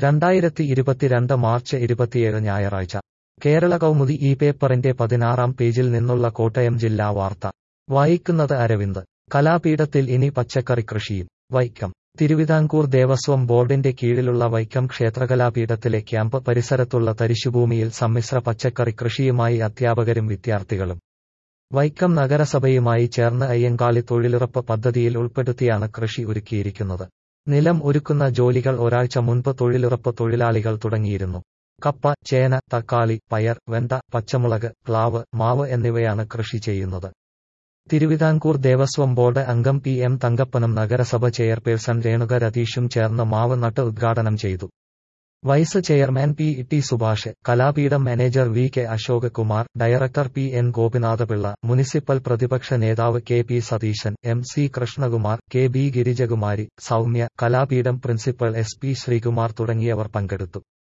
2022 March 27 ഞായറാഴ്ച കേരള കൗമുദി ഈ പേപ്പറിന്റെ 16-ാം പേജിൽ നിന്നുള്ള കോട്ടയം ജില്ലാ വാർത്ത വായിക്കുന്നത് അരവിന്ദ്. കലാപീഠത്തിൽ ഇനി പച്ചക്കറി കൃഷിയും. വൈക്കം. തിരുവിതാംകൂർ ദേവസ്വം ബോർഡിന്റെ കീഴിലുള്ള വൈക്കം ക്ഷേത്രകലാപീഠത്തിലെ ക്യാമ്പ് പരിസരത്തുള്ള തരിശുഭൂമിയിൽ സമ്മിശ്ര പച്ചക്കറി കൃഷിയുമായി അധ്യാപകരും വിദ്യാർത്ഥികളും. വൈക്കം നഗരസഭയുമായി ചേർന്ന് അയ്യങ്കാളി തൊഴിലുറപ്പ് പദ്ധതിയിൽ ഉൾപ്പെടുത്തിയാണ് കൃഷി ഒരുക്കിയിരിക്കുന്നത്. നിലം ഒരുക്കുന്ന ജോലികൾ ഒരാഴ്ച മുൻപ് തൊഴിലുറപ്പ് തൊഴിലാളികൾ തുടങ്ങിയിരുന്നു. കപ്പ, ചേന, തക്കാളി, പയർ, വെണ്ട, പച്ചമുളക്, പ്ലാവ്, മാവ് എന്നിവയാണ് കൃഷി ചെയ്യുന്നത്. തിരുവിതാംകൂർ ദേവസ്വം ബോർഡ് അംഗം PM തങ്കപ്പനും നഗരസഭ ചെയർപേഴ്സൺ രേണുക രതീഷും ചേർന്ന് മാവ് നട്ട് ഉദ്ഘാടനം ചെയ്തു. Vice chairman PT Subhash, Kalapeetham manager VK Ashok Kumar, director PN Gopinathapillai, municipal പ്രതിപക്ഷ നേതാവ് KP Satheesan, MC Krishnakumar, KB Girijakumari, Soumya, Kalapeetham principal SP Sreekumar തുടങ്ങിയവർ പങ്കെടുത്തു.